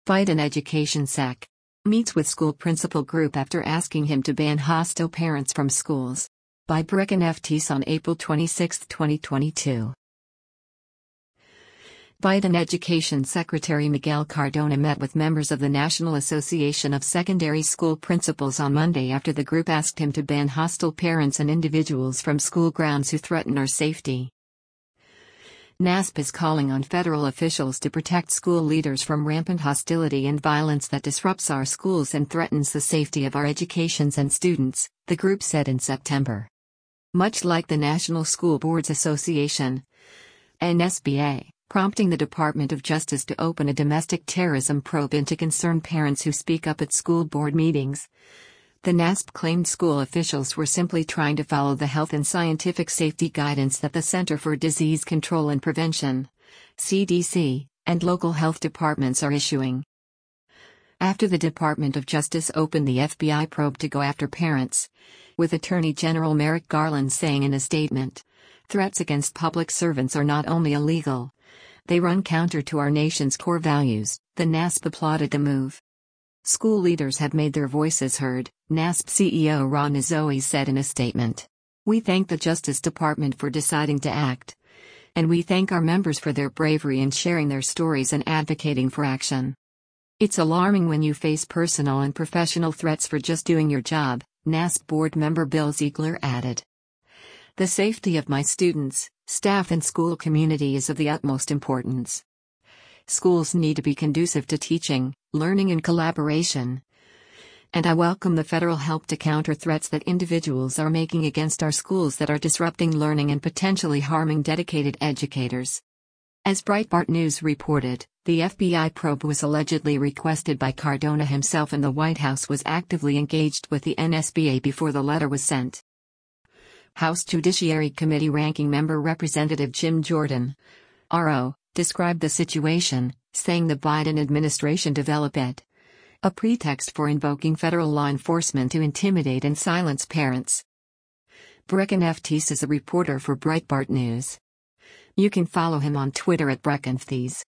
Biden Education Sec. Meets with school principal group after asking him to ban hostile parents from schools. By Brecken F. Teese on April 26, 2022. Biden Education Secretary Miguel Cardona met with members of the National Association of Secondary School Principals on Monday after the group asked him to ban hostile parents and individuals from school grounds who threaten our safety. NASP is calling on federal officials to protect school leaders from rampant hostility and violence that disrupts our schools and threatens the safety of our educations and students, the group said in September. Much like the National School Boards Association, NSBA, prompting the Department of Justice to open a domestic terrorism probe into concerned parents who speak up at school board meetings. The NASP claimed school officials were simply trying to follow the health and scientific safety guidance that the Center for Disease Control and Prevention, CDC, and local health departments are issuing. After the Department of Justice opened the FBI probe to go after parents, with Attorney General Merrick Garland saying in a statement, "Threats against public servants are not only illegal, they run counter to our nation's core values," the NASP applauded the move. School leaders have made their voices heard, NASP CEO Ron Izzoe said in a statement. "We thank the Justice Department for deciding to act. And we thank our members for their bravery in sharing their stories and advocating for action. It's alarming when you face personal and professional threats for just doing your job," NASP board member Bill Ziegler added. "The safety of my students, staff and school community is of the utmost importance. Schools need to be conducive to teaching, learning and collaboration. And I welcome the federal help to counter threats that individuals are making against our schools that are disrupting learning and potentially harming dedicated educators." As Breitbart News reported, the FBI probe was allegedly requested by Cardona himself and the White House was actively engaged with the NSBA before the letter was sent. House Judiciary Committee Ranking Member Representative Jim Jordan, RO, described the situation, saying the Biden administration developed a pretext for invoking federal law enforcement to intimidate and silence parents. Brecken F. Teese is a reporter for Breitbart News. You can follow him on Twitter at Brecken F. Teese.